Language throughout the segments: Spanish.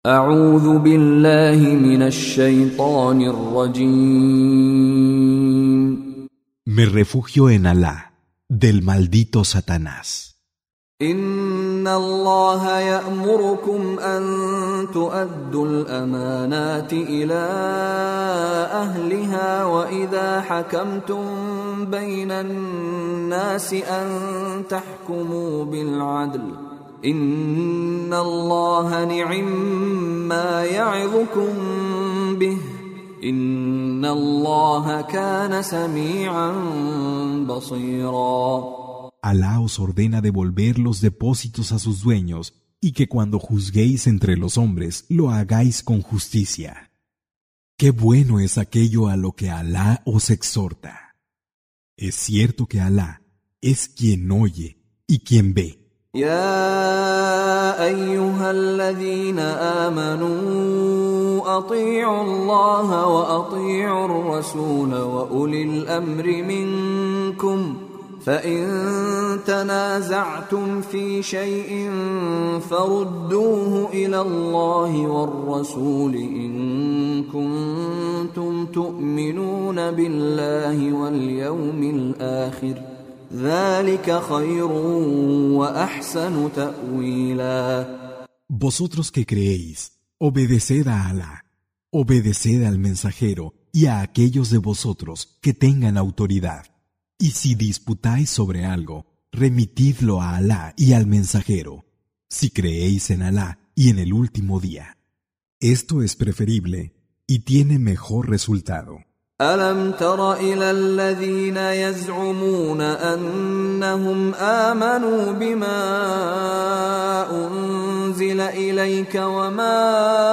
أعوذ بالله من الشيطان الرجيم. Me refugio en Alá, del maldito Satanás. إن الله يأمركم أن تؤدوا الأمانات إلى أهلها وإذا حكمتم بين الناس أن تحكموا بالعدل إن الله نعما يعظكم به إن الله كان سميعا بصيرا. Alá os ordena devolver los depósitos a sus dueños y que cuando juzguéis entre los hombres lo hagáis con justicia. Qué bueno es aquello a lo que Alá os exhorta. Es cierto que Alá es quien oye y quien ve. يا أيها الذين آمنوا أطيعوا الله وأطيعوا الرسول وأولي الأمر منكم فإن تنازعتم في شيء فردوه إلى الله والرسول إن كنتم تؤمنون بالله واليوم الآخر ذلك خير وأحسن تأويلا. Vosotros que creéis, obedeced a Alá, obedeced al mensajero y a aquellos de vosotros que tengan autoridad. Y si disputáis sobre algo, remitidlo a Alá y al mensajero, si creéis en Alá y en el último día. Esto es preferible y tiene mejor resultado. ألم تر إلى الذين يزعمون أنهم آمنوا بما أنزل إليك وما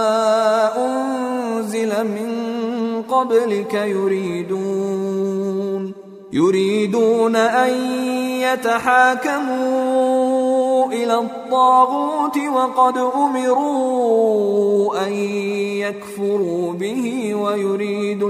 أنزل من قبلك يريدون أن يتحاكموا إلى الطاغوت وقد أمروا أن يكفروا به ويريد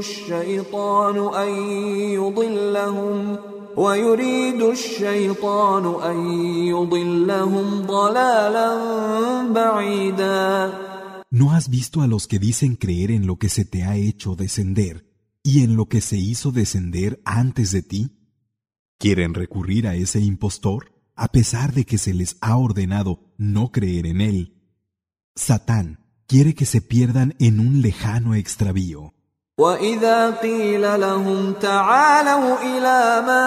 الشيطان أن يضلهم ضلالا بعيدا. ¿No has visto a los que dicen creer en lo que se te ha hecho descender y en lo que se hizo descender antes de ti? ¿Quieren recurrir a ese impostor a pesar de que se les ha ordenado no creer en él? Satán quiere que se pierdan en un lejano extravío. وَإِذَا قِيلَ لَهُمْ تَعَالَوْا إِلَى مَا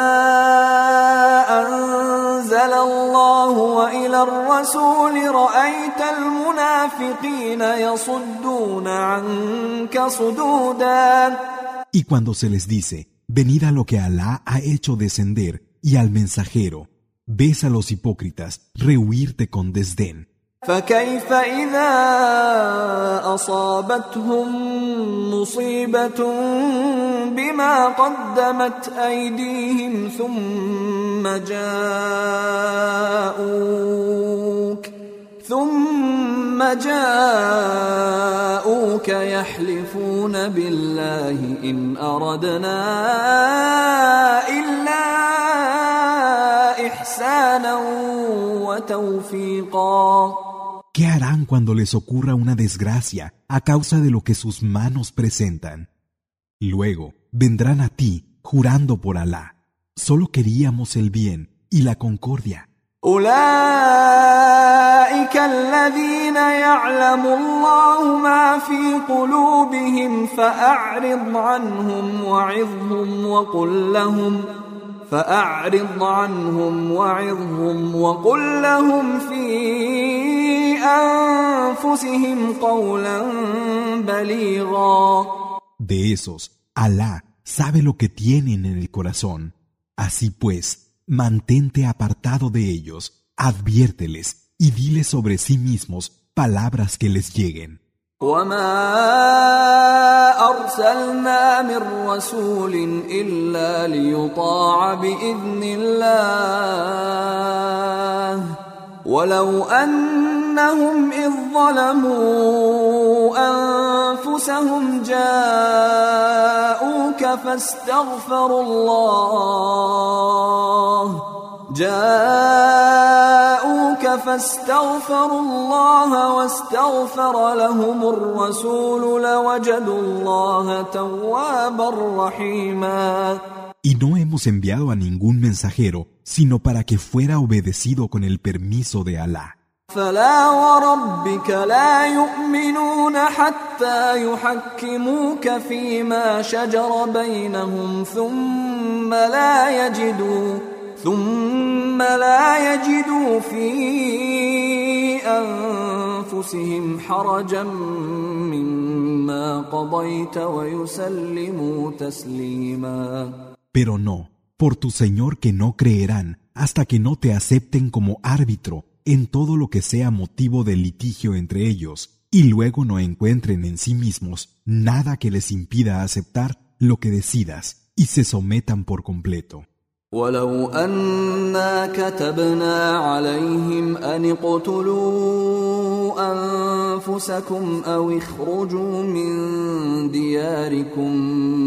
أَنزَلَ اللَّهُ وَإِلَى الرَّسُولِ رَأَيْتَ الْمُنَافِقِينَ يَصُدُّونَ عَنكَ صُدُودًا. Y cuando se les dice, venid a lo que Alá ha hecho descender y al mensajero, ves a los hipócritas rehuirte con desdén. فكيف إذا أصابتهم مصيبة بما قدمت أيديهم ثم جاءوك يحلفون بالله إن أردنا إلا إحسانا وتوفيقا. ¿Qué harán cuando les ocurra una desgracia a causa de lo que sus manos presentan? Luego vendrán a ti jurando por Alá. Solo queríamos el bien y la concordia. أولئك الذين يعلم الله ما في قلوبهم فأعرض عنهم وعظهم وقل لهم في أنفسهم قولا بليغا. De esos, Alá sabe lo que tienen en el corazón. Así pues, mantente apartado de ellos, adviérteles y diles sobre sí mismos palabras que les lleguen. وما أرسلنا من رسول إلا ليطاع بإذن الله ولو أنهم إذ ظلموا أنفسهم جاءوك جاءوك فاستغفروا الله واستغفر لهم الرسول لوجدوا الله توابا رحيما. Y no hemos enviado a ningún mensajero, sino para que fuera obedecido con el permiso de Alá. فلا وربك لا يؤمنون حتى يحكموك فيما شجر بينهم ثم لا يجدوا في أنفسهم حرجا مما قضيت ويسلموا تسليما. Pero no, por tu Señor que no creerán hasta que no te acepten como árbitro en todo lo que sea motivo de litigio entre ellos, y luego no encuentren en sí mismos nada que les impida aceptar lo que decidas y se sometan por completo. ولو أنا كتبنا عليهم أن اقتلوا أنفسكم أو اخرجوا من دياركم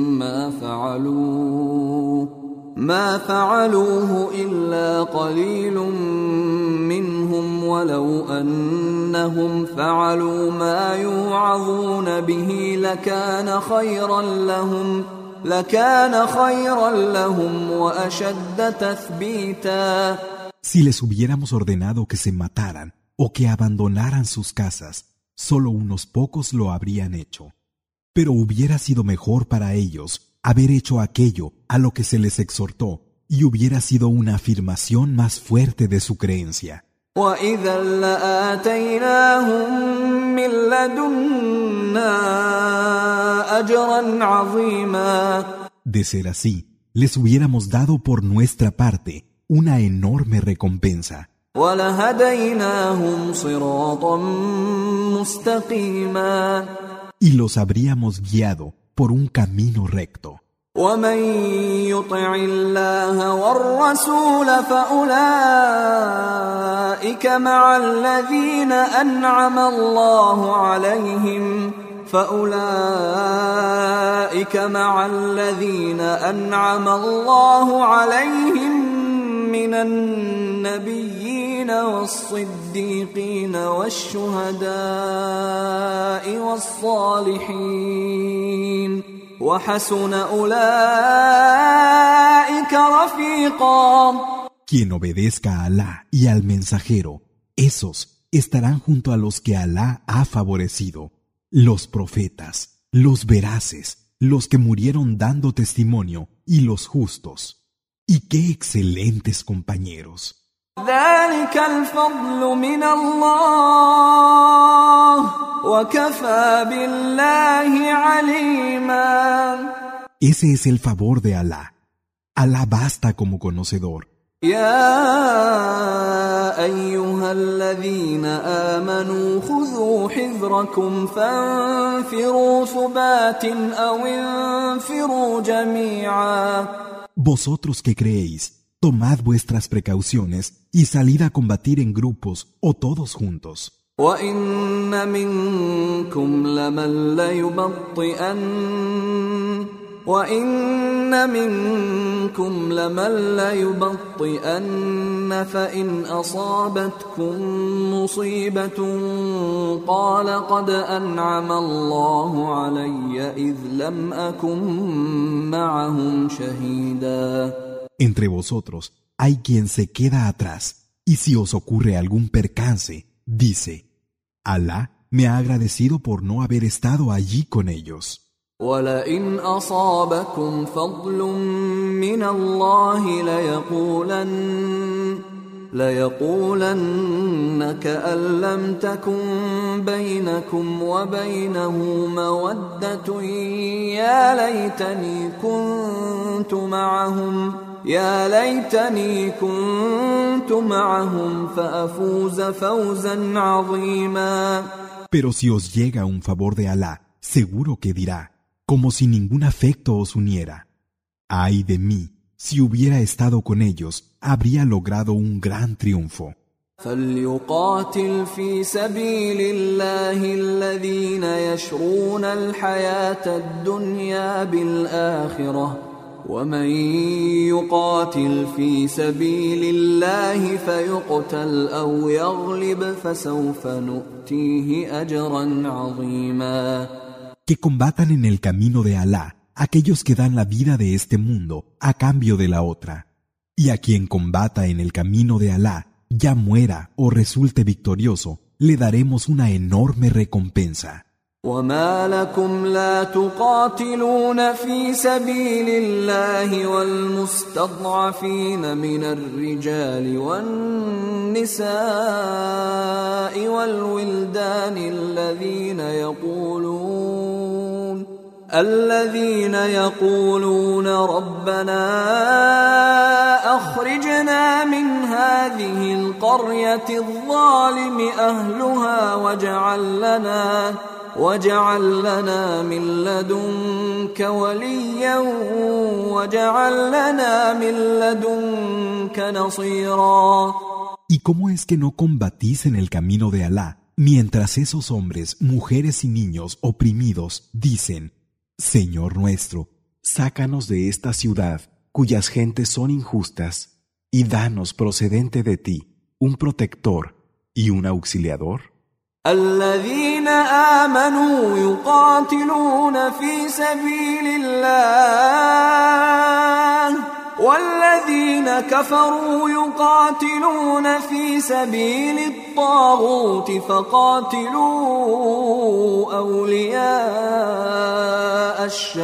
ما فعلوه إلا قليل منهم ولو أنهم فعلوا ما يوعظون به لكان خيرا لهم وأشد تثبيتا. Si les hubiéramos ordenado que se mataran o que abandonaran sus casas, solo unos pocos lo habrían hecho. Pero hubiera sido mejor para ellos haber hecho aquello a lo que se les exhortó y hubiera sido una afirmación más fuerte de su creencia. وَإِذًا لَآتَيْنَاهُمْ مِنْ لَدُنَّا أَجْرًا عَظِيمًا. De ser así, les hubiéramos dado por nuestra parte una enorme recompensa. وَلَهَدَيْنَاهُمْ صِرَاطًا مُسْتَقِيمًا. Y los habríamos guiado por un camino recto. ومن يطع الله والرسول فأولئك مع الذين أنعم الله عليهم من النبيين والصديقين والشهداء والصالحين وحسن أولئك رفيقا. Quien obedezca a Alá y al mensajero, esos estarán junto a los que Alá ha favorecido, los profetas, los veraces, los que murieron dando testimonio y los justos. Y qué excelentes compañeros. ذلك الفضل من الله وكفى بالله عليما. Ese es el favor de Alá. Alá basta como conocedor. يا أيها الذين آمنوا خذوا حذركم فانفروا ثبات أو انفروا جميعا. Vosotros que creéis, tomad vuestras precauciones y salid a combatir en grupos o todos juntos. وَإِنَّ مِنكُمْ لَمَن لَّيُبَطِّئَنَّ فَإِنْ أَصَابَتْكُم مُّصِيبَةٌ قَالَ قَدْ أَنْعَمَ اللَّهُ عَلَيَّ إِذْ لَمْ أَكُن مَّعَهُمْ شَهِيدًا. Entre vosotros hay quien se queda atrás, y si os ocurre algún percance, dice: Alá me ha agradecido por no haber estado allí con ellos. وَلَئِنْ أَصَابَكُمْ فَضْلٌ مِّنَ اللَّهِ لَيَقُولَنَّ كَأَن لَّمْ تَكُن بَيْنَكُمْ وَبَيْنَهُ مَوَدَّةٌ يا ليتني كنت معهم فأفوز فوزا عظيما. Pero si os llega un favor de Alá, seguro que dirá, como si ningún afecto os uniera: ay de mí, si hubiera estado con ellos, habría logrado un gran triunfo. فليقاتل في سبيل الله الذين يشرون الحياة الدنيا بالآخرة ومن يقاتل في سبيل الله فيقتل أو يغلب فسوف نؤتيه أجرا عظيما. Que combatan en el camino de Alá aquellos que dan la vida de este mundo a cambio de la otra. Y a quien combata en el camino de Alá, ya muera o resulte victorioso, le daremos una enorme recompensa. وما لكم لا تقاتلون في سبيل الله والمستضعفين من الرجال والنساء والولدان الذين يقولون ربنا أخرجنا من هذه القرية الظالم أهلها واجعل لنا من لدنك وليا واجعل لنا من لدنك نصيرا. ¿Y cómo es que no combatís en el camino de Alá, mientras esos hombres, mujeres y niños oprimidos dicen: Señor nuestro, sácanos de esta ciudad, cuyas gentes son injustas, y danos procedente de ti un protector y un auxiliador? الذين آمنوا يقاتلون في سبيل الله والذين كفروا يقاتلون في سبيل الطاغوت فقاتلوا أولياء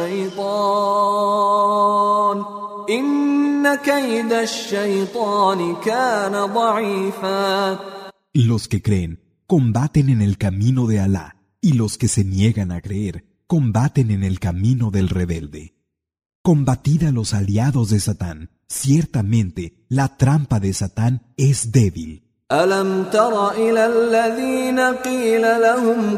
الشيطان إن كيد الشيطان كان ضعيفا. Los que creen combaten en el camino de Alá, y los que se niegan a creer combaten en el camino del rebelde. Combatid a los aliados de Satán. Ciertamente, la trampa de Satán es débil. ألم تر إلى الذين قيل لهم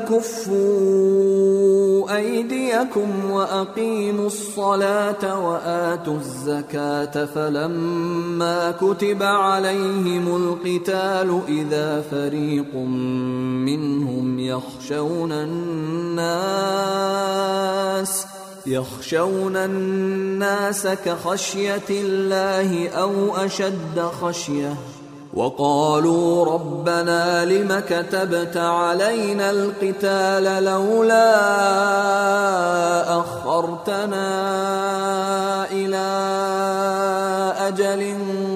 كفوا أيديكم وأقيموا الصلاة وآتوا الزكاة فلما كتب عليهم القتال إذا فريق منهم يخشون الناس كخشية الله أو أشد خشية وقالوا ربنا لم كتبت علينا القتال لولا أخرتنا إلى أجل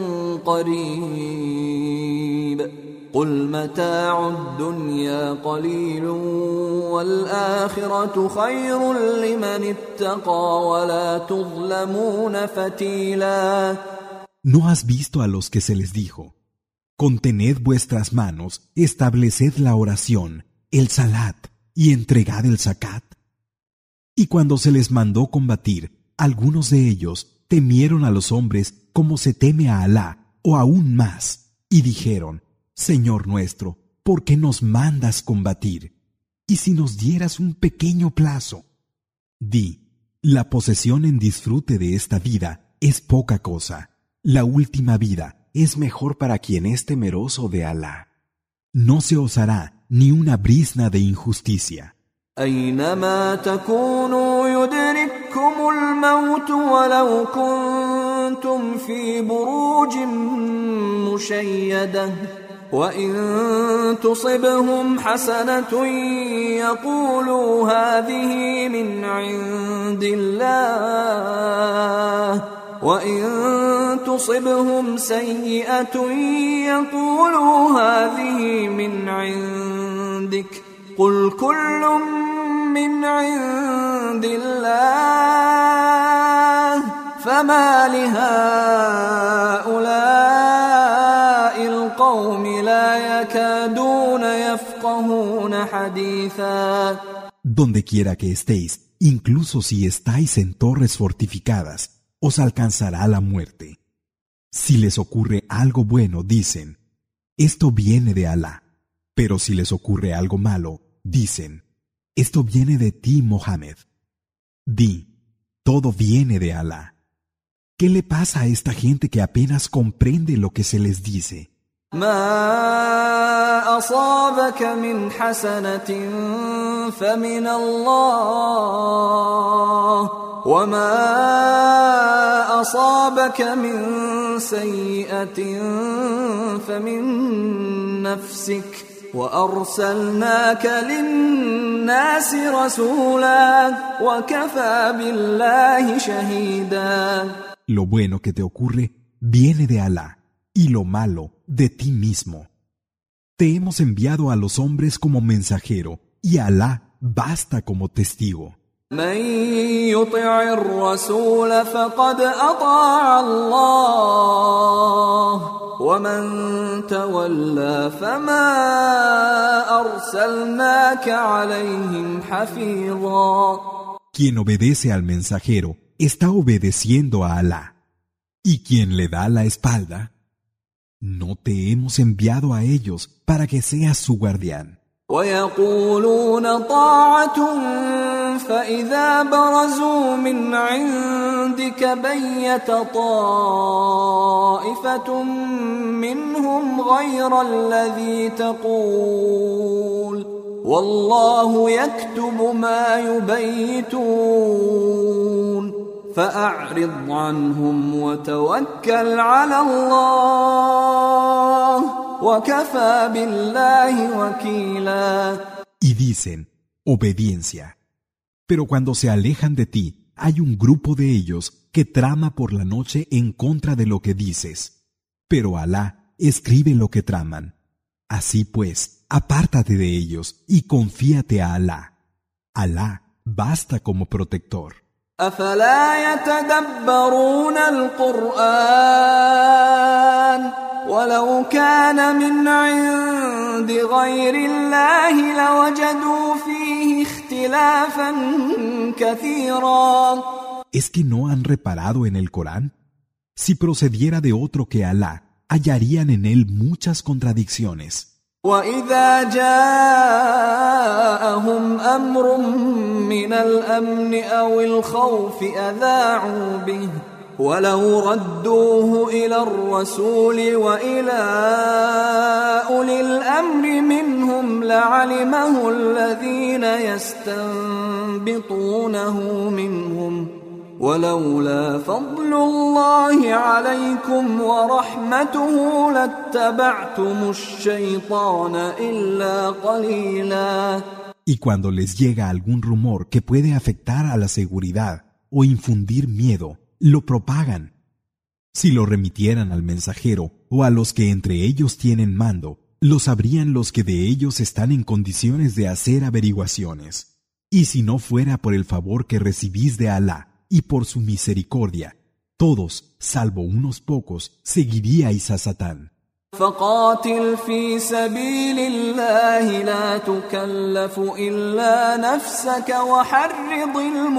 قريب قل متاع الدنيا قليل والآخرة خير لمن اتقى ولا تظلمون فتيلا. ¿No has visto a los que se les dijo: Contened vuestras manos, estableced la oración, el salat, y entregad el zakat? Y cuando se les mandó combatir, algunos de ellos temieron a los hombres como se teme a Alá, o aún más, y dijeron: Señor nuestro, ¿por qué nos mandas combatir? ¿Y si nos dieras un pequeño plazo? Di: la posesión en disfrute de esta vida es poca cosa. La última vida es mejor para quien es temeroso de Alá. No se os hará ni una brizna de injusticia. أينما تكونوا يدرككم الموت ولو كنتم في بروج مشيدة وإن تصبهم حسنة يقولوا هذه من عند الله وإن تصبهم سيئة يقولوا هذه من عندك قل كل من عند الله فما لهؤلاء القوم لا يكادون يفقهون حديثا. Donde quiera que estéis, incluso si estáis en torres fortificadas, os alcanzará la muerte. Si les ocurre algo bueno, dicen: esto viene de Alá. Pero si les ocurre algo malo, dicen: esto viene de ti, Mohammed. Di: todo viene de Alá. ¿Qué le pasa a esta gente que apenas comprende lo que se les dice? ما أصابك من حسنة فمن الله وما أصابك من سيئة فمن نفسك وأرسلناك للناس رسولا وكفى بالله شهيدا. Lo bueno que te ocurre viene de Alá, y lo malo de ti mismo. Te hemos enviado a los hombres como mensajero, y Alá basta como testigo. من يطع الرسول فقد أطاع الله ومن تولى فما أرسلناك عليهم حفيظا. Quien obedece al mensajero está obedeciendo a Alá, y quien le da la espalda, no te hemos enviado a ellos para que seas su guardián. ويقولون طاعة فإذا برزوا من عندك بيت طائفة منهم غير الذي تقول والله يكتب ما يبيتون فأعرض عنهم وتوكل على الله وكفى بالله وكيلا. Y dicen, obediencia. Pero cuando se alejan de ti, hay un grupo de ellos que trama por la noche en contra de lo que dices. Pero Alá escribe lo que traman. Así pues, apártate de ellos y confíate a Alá. Alá basta como protector. أفلا يتدبرون القرآن ولو كان من عند غير الله لوجدوا فيه اختلافا كثيرا. ¿Es que no han reparado en el Corán? Si procediera de otro que Alá, hallarían en él muchas contradicciones. وَإِذَا جَاءَهُمْ أَمْرٌ مِّنَ الْأَمْنِ أَوِ الْخَوْفِ أَذَاعُوا بِهِ وَلَوْ رَدُّوهُ إِلَى الرَّسُولِ وَإِلَى أُولِي الْأَمْرِ مِنْهُمْ لَعَلِمَهُ الَّذِينَ يَسْتَنبِطُونَهُ مِنْهُمْ ولولا فضل الله عليكم ورحمته لاتبعتم الشيطان إلا قليلا. Y cuando les llega algún rumor que puede afectar a la seguridad o infundir miedo, lo propagan. Si lo remitieran al mensajero o a los que entre ellos tienen mando, lo sabrían los que de ellos están en condiciones de hacer averiguaciones. Y si no fuera por el favor que recibís de Alá, y por su misericordia, todos, salvo unos pocos, seguiríais a Satán. فقاتل في سبيل الله لا تكلف إلا نفسك وحرض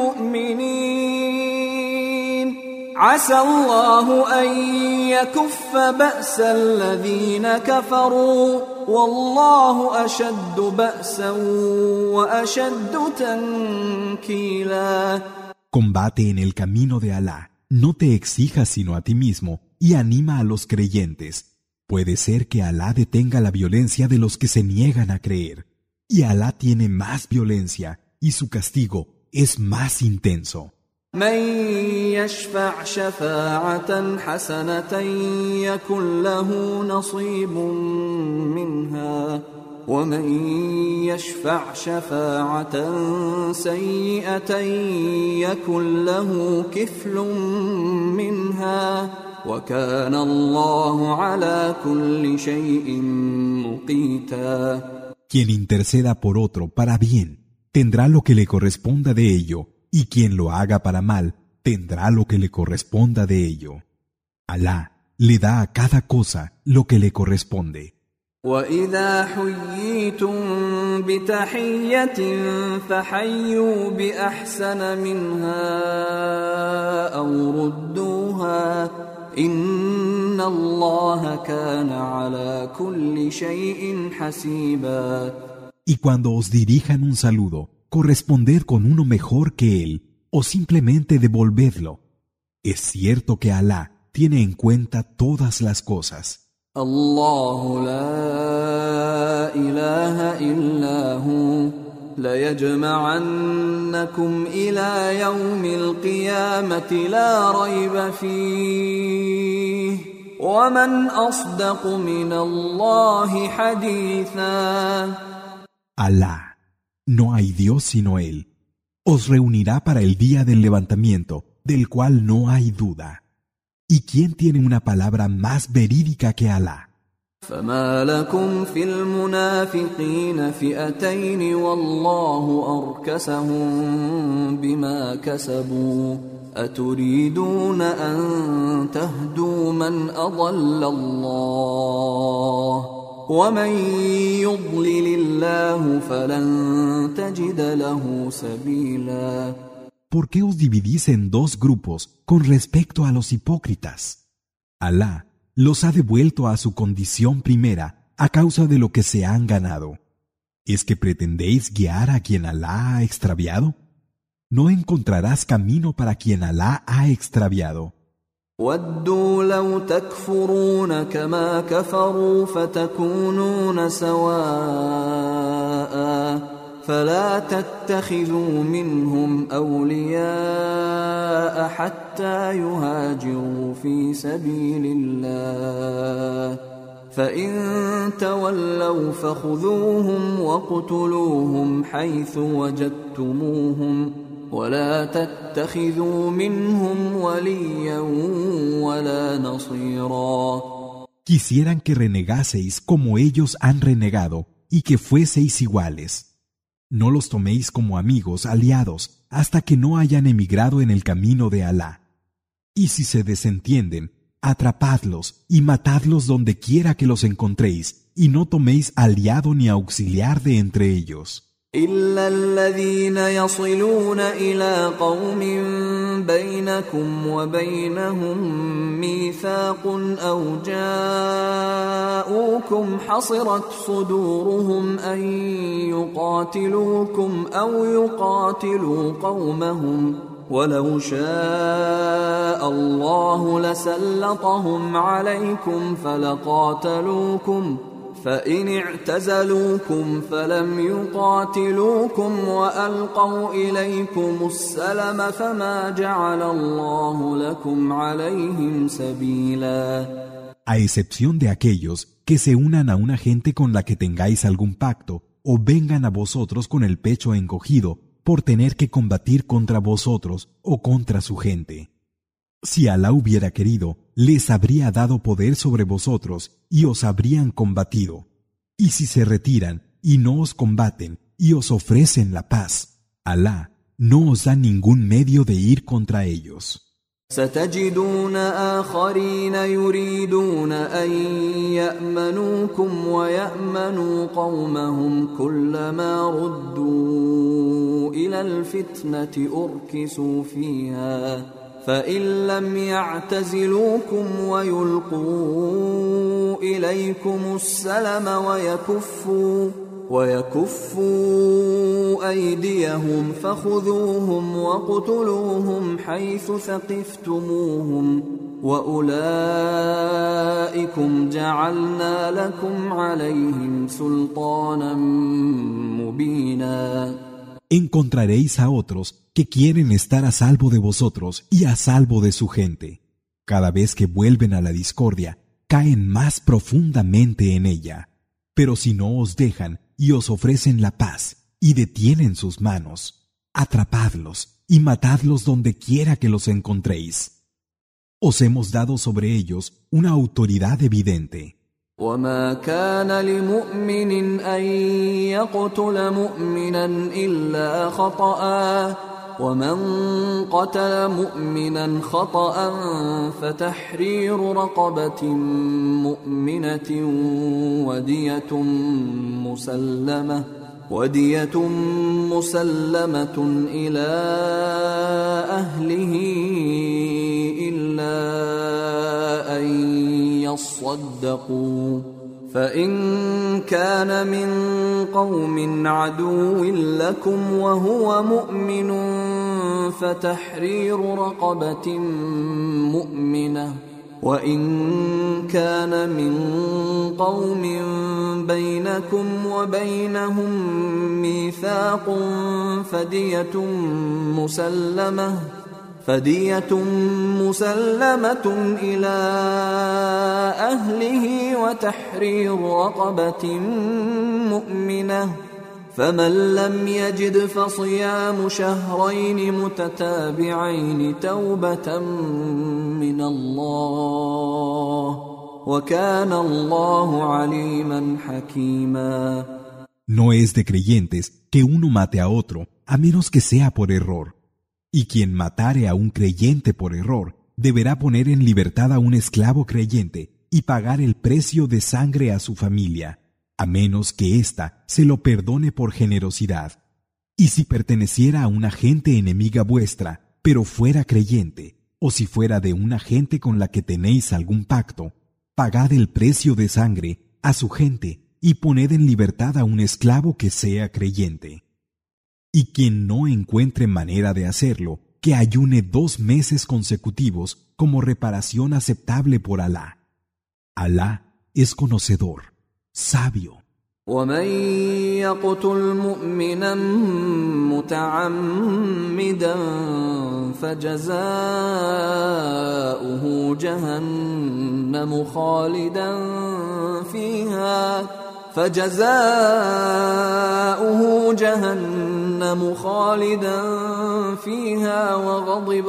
المؤمنين عسى الله أن يكف بأس الذين كفروا والله أشد بأسا وأشد تنكيلا. Combate en el camino de Alá, no te exijas sino a ti mismo, y anima a los creyentes. Puede ser que Alá detenga la violencia de los que se niegan a creer, y Alá tiene más violencia, y su castigo es más intenso. من يشفع شفاعة حسنة يكن له نصيب منها ومن يشفع شفاعة سيئة يكن له كفل منها وكان الله على كل شيء مقيتا. Quien interceda por otro para bien, tendrá lo que le corresponda de ello, y quien lo haga para mal, tendrá lo que le corresponda de ello. Alá le da a cada cosa lo que le corresponde. وَإِذَا حُيِّيتُم بِتَحِيَّةٍ فَحَيُّوا بِأَحْسَنَ مِنْهَا أَوْ رُدُّوهَا إِنَّ اللَّهَ كَانَ عَلَى كُلِّ شَيْءٍ حَسِيبًا. Y cuando os dirijan un saludo, corresponded con uno mejor que él, o simplemente devolvedlo. Es cierto que Alá tiene en cuenta todas las cosas. الله لا إله إلا هو ليجمعنكم إلى يوم القيامة لا ريب فيه ومن أصدق من الله حديثا. Alá, no hay Dios sino Él, os reunirá para el día del levantamiento, del cual no hay duda. ¿Y quién tiene una palabra más verídica que Alá? فما لكم في المنافقين فئتين والله أركسهم بما كسبوا أتريدون أن تهدوا من أضل الله ومن يضلل الله فلن تجد له سبيلا. ¿Por qué os dividís en dos grupos con respecto a los hipócritas? Alá los ha devuelto a su condición primera a causa de lo que se han ganado. ¿Es que pretendéis guiar a quien Alá ha extraviado? No encontrarás camino para quien Alá ha extraviado. وَدُّوا لَوْ تَكْفُرُونَ كَمَا كَفَرُوا فَتَكُونُونَ سَوَاءً فَلَا تَتَّخِذُوا مِنْهُمْ أَوْلِيَاءَ حَتَّى يُهَاجِرُوا فِي سَبِيلِ اللَّهِ فَإِن تَوَلَّوْا فَخُذُوهُمْ وَاقْتُلُوهُمْ حَيْثُ وَجَدتُّمُوهُمْ وَلَا تَتَّخِذُوا مِنْهُمْ وَلِيًّا وَلَا نَصِيرًا. Quisieran que renegaseis como ellos han renegado y que fueseis iguales. No los toméis como amigos, aliados, hasta que no hayan emigrado en el camino de Alá. Y si se desentienden, atrapadlos y matadlos donde quiera que los encontréis, y no toméis aliado ni auxiliar de entre ellos. إلا الذين يصلون إلى قوم بينكم وبينهم ميثاق أو جاءوكم حصرت صدورهم أن يقاتلوكم أو يقاتلوا قومهم ولو شاء الله لسلطهم عليكم فلقاتلوكم فإن اعتزلوكم فلم يقاتلوكم وألقوا إليكم السلم فما جعل الله لكم عليهم سبيلا. A excepción de aquellos que se unan a una gente con la que tengáis algún pacto, o vengan a vosotros con el pecho encogido por tener que combatir contra vosotros o contra su gente. Si Alá hubiera querido, les habría dado poder sobre vosotros y os habrían combatido. Y si se retiran y no os combaten y os ofrecen la paz, Alá no os da ningún medio de ir contra ellos. ستجدون آخرين يريدون أن يأمنوكم ويأمنوا قومهم كلما ردوا إلى الفتنة أركسوا فيها فإن لم يعتزلوكم ويلقوا إليكم السلم ويكفوا أيديهم فخذوهم واقتلوهم حيث ثقفتموهم وأولئكم جعلنا لكم عليهم سلطانا مبينا. Encontraréis a otros que quieren estar a salvo de vosotros y a salvo de su gente. Cada vez que vuelven a la discordia, caen más profundamente en ella. Pero si no os dejan y os ofrecen la paz y detienen sus manos, atrapadlos y matadlos donde quiera que los encontréis. Os hemos dado sobre ellos una autoridad evidente. وما كان لمؤمن أن يقتل مؤمنا إلا خطأ ومن قتل مؤمنا خطأ فتحرير رقبة مؤمنة ودية مسلمة إلى أهله إلا أن يصدقوا فإن كان من قوم عدو لكم وهو مؤمن فتحرير رقبة مؤمنة وإن كان من قوم بينكم وبينهم ميثاق فدية مسلمة إلى أهله وتحرير رقبة مؤمنة فمن لم يجد فصيام شهرين متتابعين توبة من الله وكان الله عليما حكيما. No es de creyentes que uno mate a otro, a menos que sea por error. Y quien matare a un creyente por error, deberá poner en libertad a un esclavo creyente y pagar el precio de sangre a su familia, a menos que ésta se lo perdone por generosidad. Y si perteneciera a una gente enemiga vuestra, pero fuera creyente, o si fuera de una gente con la que tenéis algún pacto, pagad el precio de sangre a su gente y poned en libertad a un esclavo que sea creyente. Y quien no encuentre manera de hacerlo, que ayune 2 meses consecutivos como reparación aceptable por Alá. Alá es conocedor, sabio. ومن يقتل مؤمنا متعمدا فجزاؤه جهنم خالدا فيها وغضب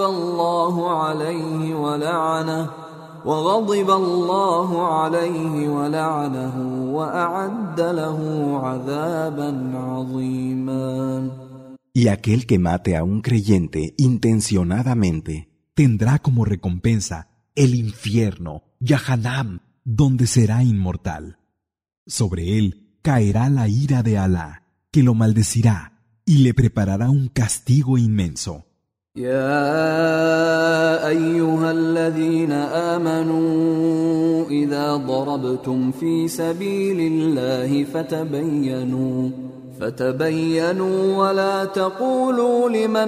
الله عليه ولعنه وأعد له عذابا عظيما. Y aquel que mate a un creyente intencionadamente tendrá como recompensa el infierno, Yahanam, donde será inmortal. Sobre él caerá la ira de Alá, que lo maldecirá y le preparará un castigo inmenso. يا أيها الذين آمنوا إذا ضربتم في سبيل الله فتبينوا ولا تقولوا لمن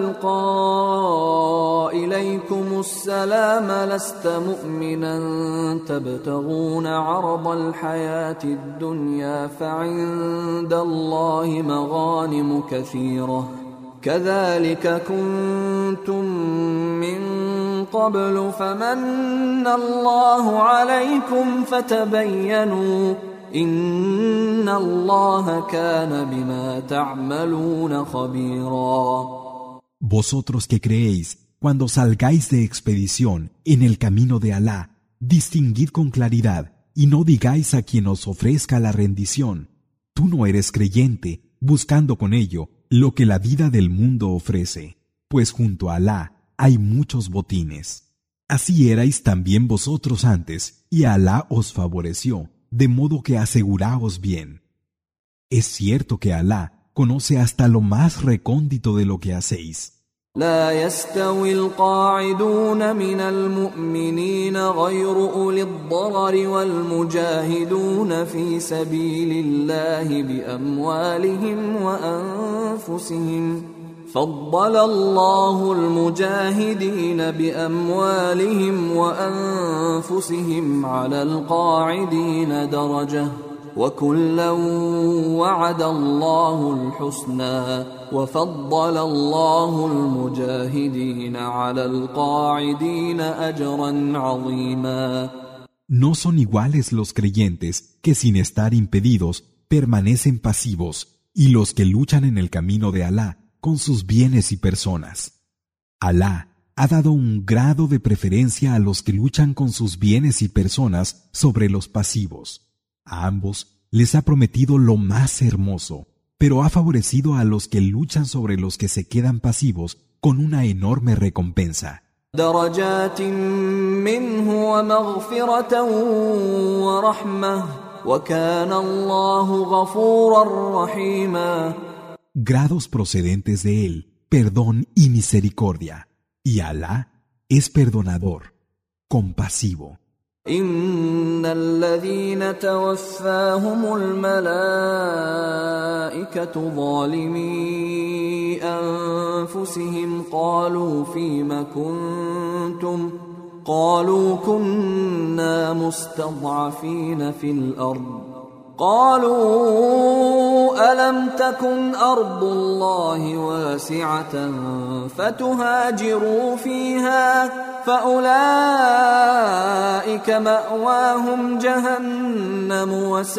ألقى إليكم السلام لست مؤمنا تبتغون عرض الحياة الدنيا فعند الله مغانم كثيرة كذلك كنتم من قبل فمن الله عليكم فتبينوا إن الله كان بما تعملون خبيرا. Vosotros que creéis, cuando salgáis de expedición en el camino de Alá, distinguid con claridad y no digáis a quien os ofrezca la rendición: tú no eres creyente, buscando con ello lo que la vida del mundo ofrece, pues junto a Alá hay muchos botines. Así erais también vosotros antes, y Alá os favoreció, de modo que aseguraos bien. Es cierto que Alá conoce hasta lo más recóndito de lo que hacéis. لا يستوي القاعدون من المؤمنين غير أولي الضرر والمجاهدون في سبيل الله بأموالهم وأنفسهم فضل الله المجاهدين بأموالهم وأنفسهم على القاعدين درجة وكلا وعد الله الحسنى وفضل الله المجاهدين على القاعدين أجرا عظيما. No son iguales los creyentes que sin estar impedidos permanecen pasivos y los que luchan en el camino de Alá con sus bienes y personas. Alá ha dado un grado de preferencia a los que luchan con sus bienes y personas sobre los pasivos. A ambos les ha prometido lo más hermoso, pero ha favorecido a los que luchan sobre los que se quedan pasivos con una enorme recompensa. درجات منه ومغفرة ورحمة وكان الله غفورا رحيما. Grados procedentes de él, perdón y misericordia, y Alá es perdonador, compasivo. إن الذين توفاهم الملائكة ظالمي أنفسهم قالوا قالوا كنا مستضعفين في الأرض قالوا ألم تكن أرض الله واسعة فتهاجروا فيها فأولئك مأواهم جهنم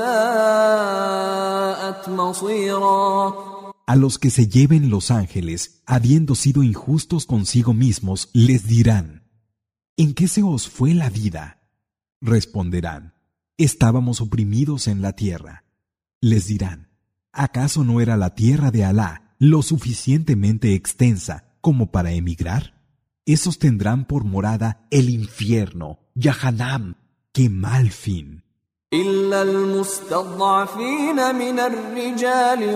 وساءت مصيرا. A los que se lleven los ángeles, habiendo sido injustos consigo mismos, les dirán: ¿En qué se os fue la vida? Responderán: estábamos oprimidos en la tierra. Les dirán: ¿acaso no era la tierra de Alá lo suficientemente extensa como para emigrar? Esos tendrán por morada el infierno, Jahannam. ¡Qué mal fin! إلا المستضعفين من الرجال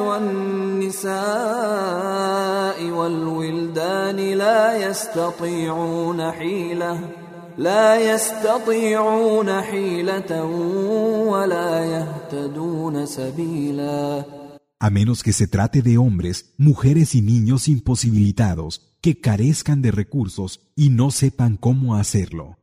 والنساء والولدان لا يستطيعون حيلة ولا يهتدون سبيلا. A menos que se trate de hombres, mujeres y niños imposibilitados que carezcan de recursos y no sepan cómo hacerlo.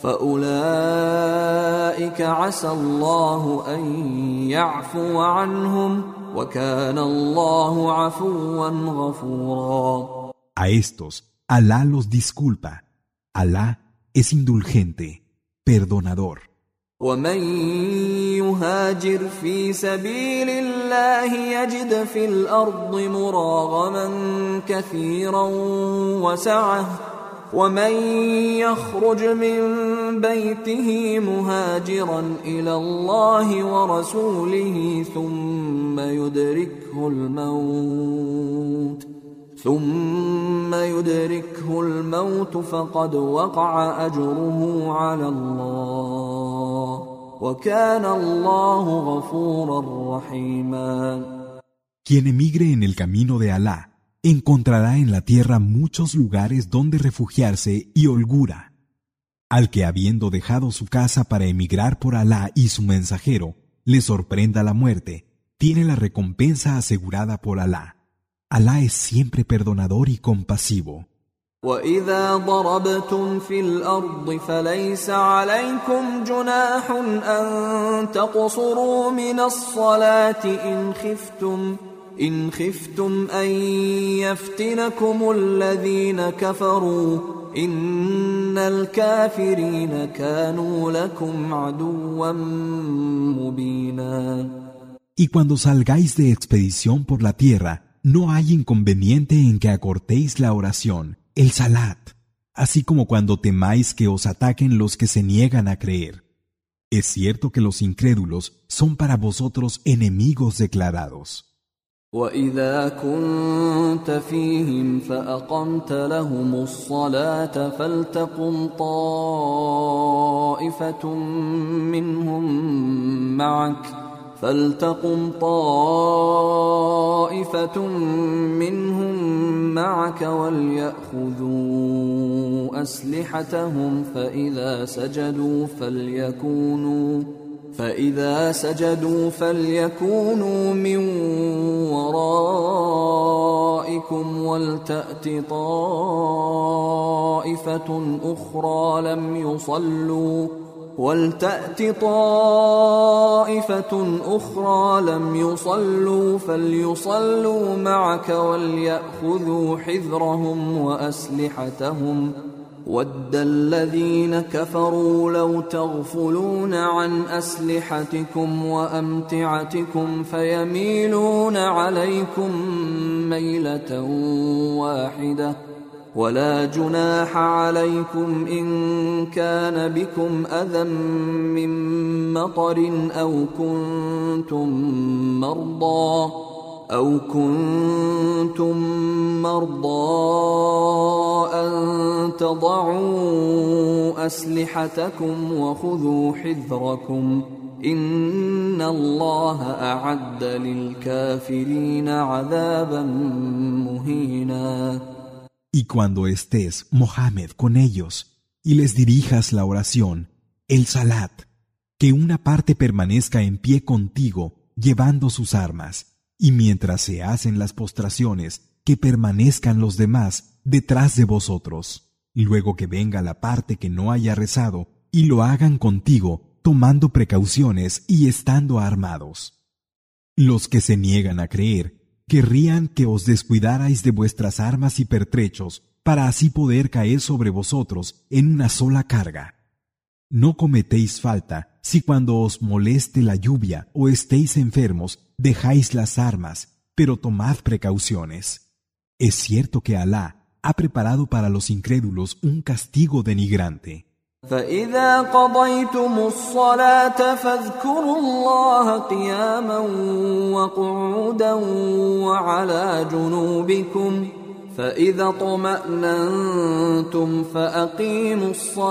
فأولئك عسى الله أن يعفو عنهم وكان الله عفوا غفورا. A estos, Alá los disculpa. Alá es indulgente, perdonador. ومن يهاجر في سبيل الله يجد في الأرض مراغما كثيرا وسعة ومن يخرج من بيته مهاجرا إلى الله ورسوله ثم يدركه الموت فقد وقع أجره على الله وكان الله غفورا رحيما. Quien emigre en el camino de Alá encontrará en la tierra muchos lugares donde refugiarse y holgura. Al que habiendo dejado su casa para emigrar por Alá y su mensajero, le sorprenda la muerte, tiene la recompensa asegurada por Alá. Alá es siempre perdonador y compasivo. وَإِذَا ضَرَبْتُمْ فِي الْأَرْضِ فَلَيْسَ عَلَيْكُمْ جُنَاحٌ أَن تَقْصُرُوا مِنَ الصَّلَاةِ إن خفتم أن يفتنكم الذين كفروا إن الكافرين كانوا لكم عدوا مبينا. Y cuando salgáis de expedición por la tierra, no hay inconveniente en que acortéis la oración, el salat, así como cuando temáis que os ataquen los que se niegan a creer. Es cierto que los incrédulos son para vosotros enemigos declarados. وَإِذَا كُنْتَ فِيهِمْ فَأَقَمْتَ لَهُمُ الصَّلَاةَ فَلْتَقُمْ طَائِفَةٌ مِّنْهُمْ مَعَكَ وَلْيَأْخُذُوا أَسْلِحَتَهُمْ فإذا سجدوا فليكونوا من ورائكم ولتأت طائفة أخرى لم يصلوا فليصلوا معك وليأخذوا حذرهم وأسلحتهم وَدَّ الَّذِينَ كَفَرُوا لَوْ تَغْفُلُونَ عَنْ أَسْلِحَتِكُمْ وَأَمْتِعَتِكُمْ فَيَمِيلُونَ عَلَيْكُمْ مَيْلَةً وَاحِدَةً وَلَا جُنَاحَ عَلَيْكُمْ إِن كَانَ بِكُمْ أَذًى مِّن مَّطَرٍ أَوْ كنتم مرضى أن تضعوا أسلحتكم وخذوا حذركم إن الله أعد للكافرين عذابا مهينا. Y cuando estés, Mohammed, con ellos y les dirijas la oración, el salat, que una parte permanezca en pie contigo llevando sus armas, y mientras se hacen las postraciones, que permanezcan los demás detrás de vosotros. luego que venga la parte que no haya rezado, y lo hagan contigo, tomando precauciones y estando armados. Los que se niegan a creer, querrían que os descuidarais de vuestras armas y pertrechos, para así poder caer sobre vosotros en una sola carga. No cometéis falta si cuando os moleste la lluvia o estéis enfermos, dejáis las armas, pero tomad precauciones. Es cierto que Alá ha preparado para los incrédulos un castigo denigrante. فإذا قضيتم الصلاة فاذكروا الله قياما وقعودا وعلى جنوبكم فإذا اطمأننتم فأقيموا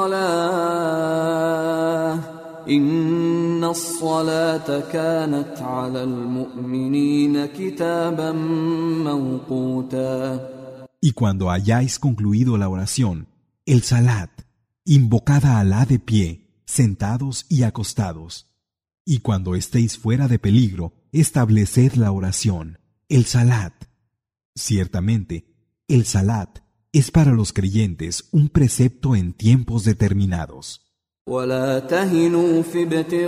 الصلاة إن الصلاة كانت على المؤمنين كتابا موقوتا. Y cuando hayáis concluido la oración, el salat, invocad a Alá de pie, sentados y acostados. Y cuando estéis fuera de peligro, estableced la oración, el salat. Ciertamente, el salat es para los creyentes un precepto en tiempos determinados. ولا تهنوا في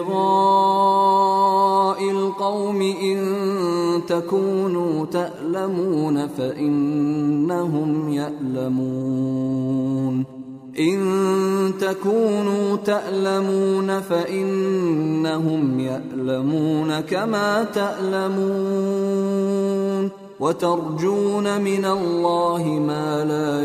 ابتغاء القوم إن تكونوا تألمون فإنهم يألمون إن تكونوا تألمون فإنهم يألمون كما تألمون وترجون من الله ما لا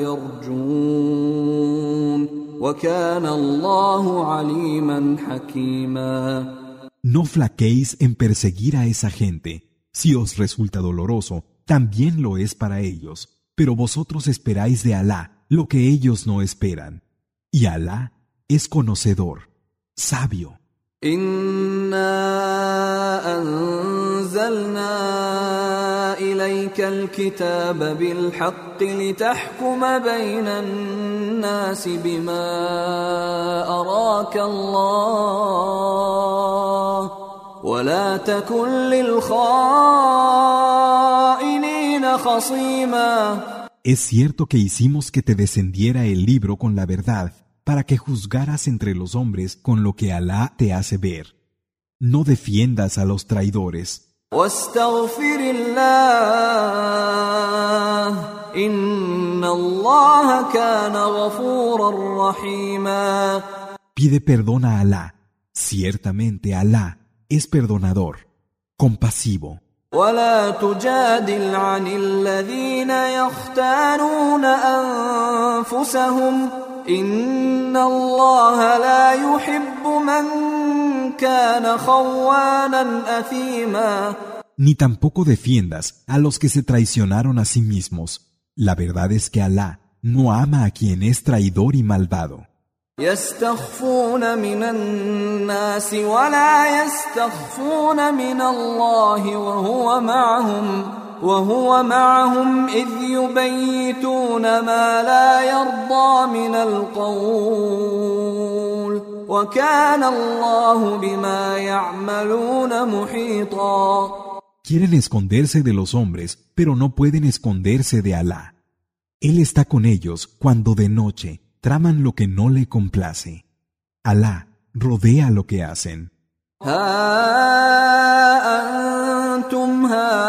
يرجون وكان الله عليما حكيما. No flaqueéis en perseguir a esa gente. Si os resulta doloroso, también lo es para ellos. Pero vosotros esperáis de Alá lo que ellos no esperan. Y Alá es conocedor, sabio. إنا أنزلنا إليك الكتاب بالحق لتحكم بين الناس بما أراك الله ولا تكن للخائنين خصيما. Es cierto que hicimos que te descendiera el libro con la verdad, para que juzgaras entre los hombres con lo que Alá te hace ver. No defiendas a los traidores. واستغفر الله إن الله كان غفورا رحيما. Pide perdón a Alá. Ciertamente Alá es perdonador, compasivo. ولا تجادل عن الذين يختانون أنفسهم إن الله لا يحب من كان خوانا أثيما. Ni tampoco defiendas a los que se traicionaron a sí mismos. La verdad es que Alá no ama a quien es traidor y malvado. يستخفون من الناس ولا يستخفون من الله وهو معهم إذ يبيتون ما لا يرضى من القول وكان الله بما يعملون محيطا. Quieren esconderse de los hombres, pero no pueden esconderse de Alá. Él está con ellos cuando de noche traman lo que no le complace. Alá rodea lo que hacen. ها أنتم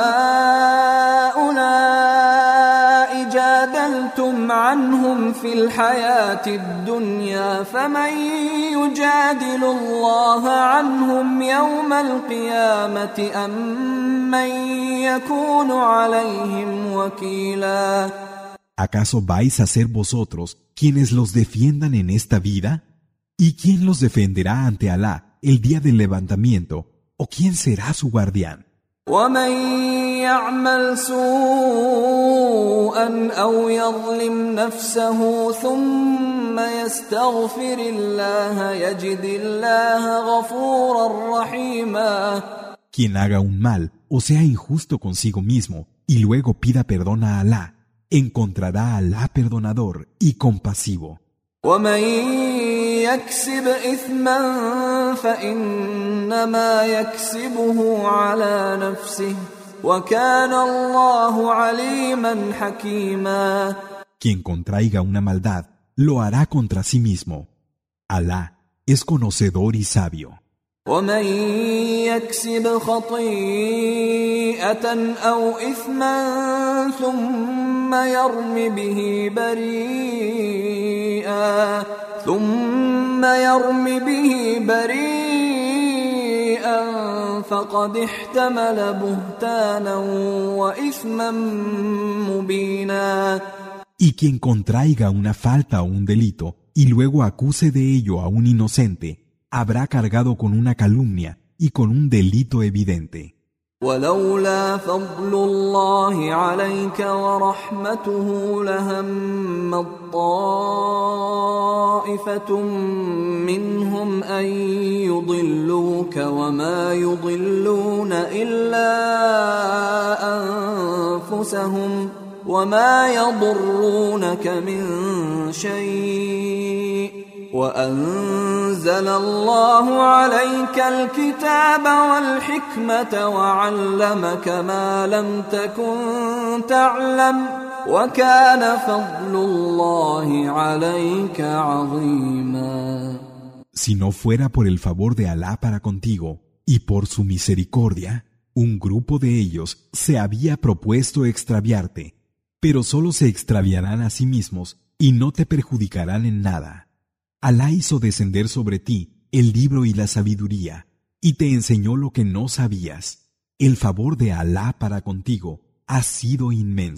هؤلاء جادلتم عنهم في الحياة الدنيا فمن يجادل الله عنهم يوم القيامة أم من يكون عليهم وكيلا. ¿Acaso vais a ser vosotros quienes los defiendan en esta vida? ¿Y quién los defenderá ante Alá el día del levantamiento? ¿O quién será su guardián? ومن يعمل سوءا أو يظلم نفسه ثم يستغفر الله يجد الله غفورا رحيما. Quien haga un mal o sea injusto consigo mismo y luego pida perdón a Alá, encontrará a Alá perdonador y compasivo. ومن يكسب إثما فإنما يكسبه على نفسه وكان الله عليما حكيما. Quien contraiga una maldad, lo hará contra sí mismo. Alá es conocedor y sabio. ومن يكسب خطيئة أو إثما ثم يرم به بريئا فقد احتمل بهتانا وإثما مبينا. Y quien contraiga una falta o un delito y luego acuse de ello a un inocente, habrá cargado con una calumnia y con un delito evidente. ولولا فضل الله عليك ورحمته لهم طائفة منهم أن يضلوك وما يضلون إلا أنفسهم وما يضرونك من شيء وأنزل الله عليك الكتاب والحكمة وعلمك ما لم تكن تعلم وكان فضل الله عليك عظيما. Si no fuera por el favor de Alá para contigo y por su misericordia, un grupo de ellos se había propuesto extraviarte, pero solo se extraviarán a sí mismos y no te perjudicarán en nada. Alá hizo descender sobre ti el libro y la sabiduría, y te enseñó lo que no sabías. El favor de Alá para contigo ha sido inmenso.